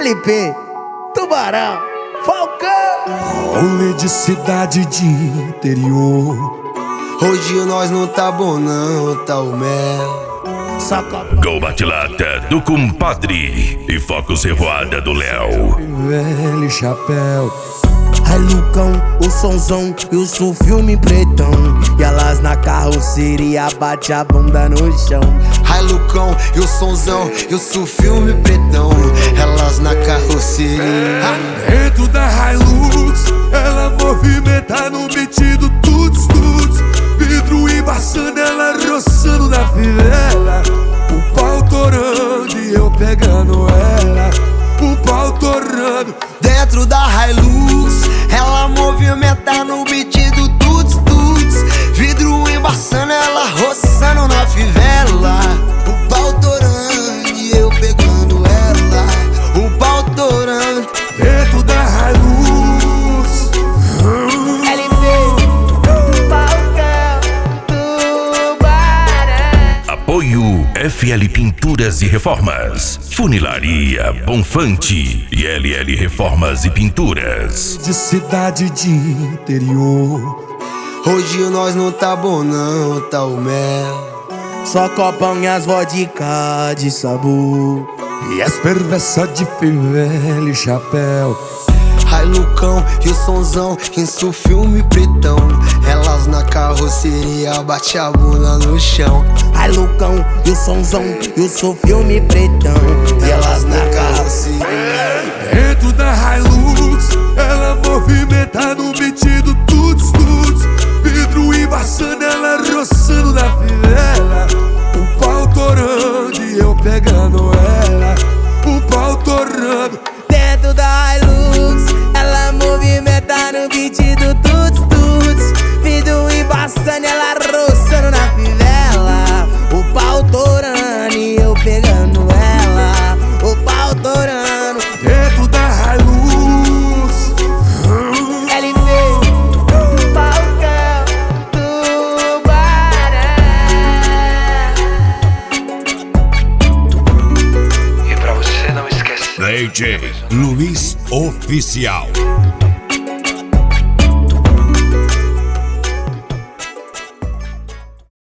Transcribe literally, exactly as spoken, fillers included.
L P, Tubarão, Falcão. Rolê de cidade de interior. Hoje nós não tá bom não, tá o mel. Gol bate-lata do compadre e Focus Revoada do Léo. Velho chapéu. Ai Lucão, o sonzão e o sul filme pretão. E elas na carroceria bate a bunda no chão. Ai Lucão, e o sonzão e o sul filme pretão. Elas na carroceria. Dentro da Hilux, ela movimenta no beat do tuts tuts. Vidro embaçando, ela roçando na fivela. O pau torando e eu pegando ela. O pau torando. Dentro da Hilux, ela movimenta no beat do tuts tuts. Vidro embaçando, ela roçando na fivela. O pau torando e eu pegando ela. O pau torando. Dentro da Hilux. L P, Falcão, Tubarão. Apoio F L Pinturas e Reformas, Funilaria Bonfante e L L Reformas e Pinturas. De cidade de interior. Hoje nós não tá bom não, tá o mel. Só copão e as vodka de sabor. E as perversas de fivela e chapéu. Ai Lucão e o sonzão, isso filme pretão. Elas na carroceria bate a bunda no chão. Ai Lucão, e o sonzão e o sul filme pretão. E elas na carroceria. Dentro da Hilux, ela movimenta no beat do tuts tuts. Vidro embaçando, ela roçando na fivela. O pau torando e eu pegando ela. O pau torando. Dentro da Hilux, ela movimenta no beat do tuts tuts. Vidro embaçando, ela roçando na fivela. O pau torando e eu pegando ela. O pau torando. Dentro da Hilux. L P, Falcão, Tubarão. E pra você não esquecer, D J Luiz Oficial.